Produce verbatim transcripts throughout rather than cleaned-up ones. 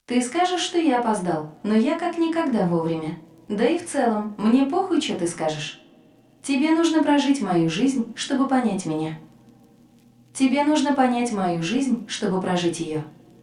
Ты скажешь, что я опоздал, но я как никогда вовремя. Да и в целом, мне похуй, что ты скажешь. Тебе нужно прожить мою жизнь, чтобы понять меня. Тебе нужно понять мою жизнь, чтобы прожить ее.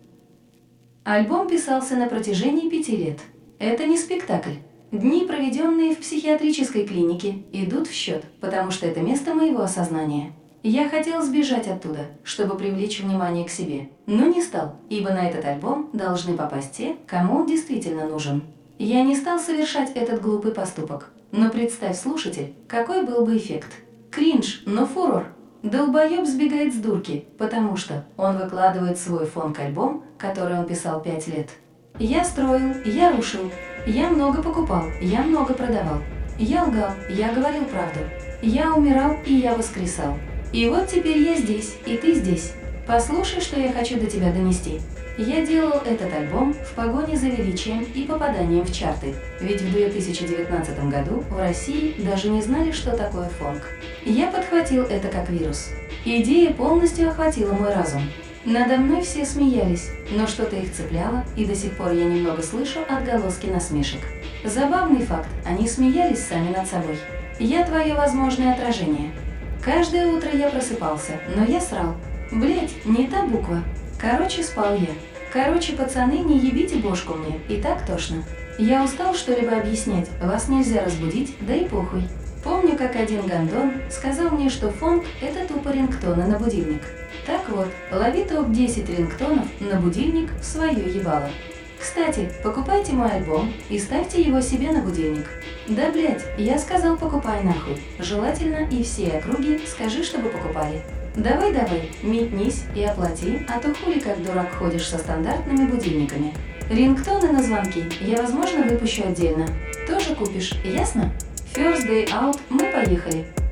Альбом писался на протяжении пяти лет. Это не спектакль. Дни, проведенные в психиатрической клинике, идут в счет, потому что это место моего осознания. Я хотел сбежать оттуда, чтобы привлечь внимание к себе, но не стал, ибо на этот альбом должны попасть те, кому он действительно нужен. Я не стал совершать этот глупый поступок, но представь, слушатель, какой был бы эффект. Кринж, но фурор. Долбоеб сбегает с дурки, потому что он выкладывает свой фонк-альбом, который он писал пять лет. Я строил, я рушил, я много покупал, я много продавал. Я лгал, я говорил правду. Я умирал и я воскресал. И вот теперь я здесь, и ты здесь. Послушай, что я хочу до тебя донести. Я делал этот альбом в погоне за величием и попаданием в чарты, ведь в две тысячи девятнадцатом году в России даже не знали, что такое фонк. Я подхватил это как вирус. Идея полностью охватила мой разум. Надо мной все смеялись, но что-то их цепляло, и до сих пор я немного слышу отголоски насмешек. Забавный факт, они смеялись сами над собой. Я твое возможное отражение. Каждое утро я просыпался, но я срал. Блять, не та буква. Короче, спал я. Короче, пацаны, не ебите бошку мне, и так тошно. Я устал что-либо объяснять, вас нельзя разбудить, да и похуй. Помню, как один гандон сказал мне, что фонк – это тупо рингтоны на будильник. Так вот, лови топ десять рингтонов на будильник в свое ебало. Кстати, покупайте мой альбом и ставьте его себе на будильник. Да блять, я сказал покупай нахуй. Желательно и все округи скажи, чтобы покупали. Давай-давай, метнись и оплати, а то хули как дурак ходишь со стандартными будильниками. Рингтоны на звонки я, возможно, выпущу отдельно. Тоже купишь, ясно? First day out, мы поехали.